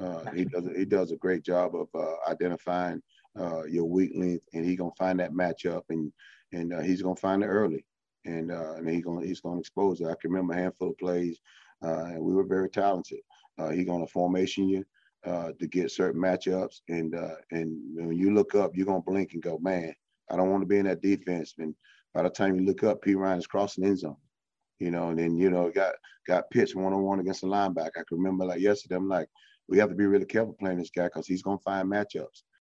He does a great job of identifying your weak link, and he's gonna find that matchup, and he's gonna find it early, and he's gonna expose it. I can remember a handful of plays, and we were very talented. He's gonna formation you to get certain matchups, and when you look up, you're gonna blink and go, man, I don't want to be in that defense. And by the time you look up, P Ryan is crossing the end zone. And then got pitched 1-on-1 against the linebacker. I can remember like yesterday. I'm like, we have to be really careful playing this guy because he's gonna find matchups.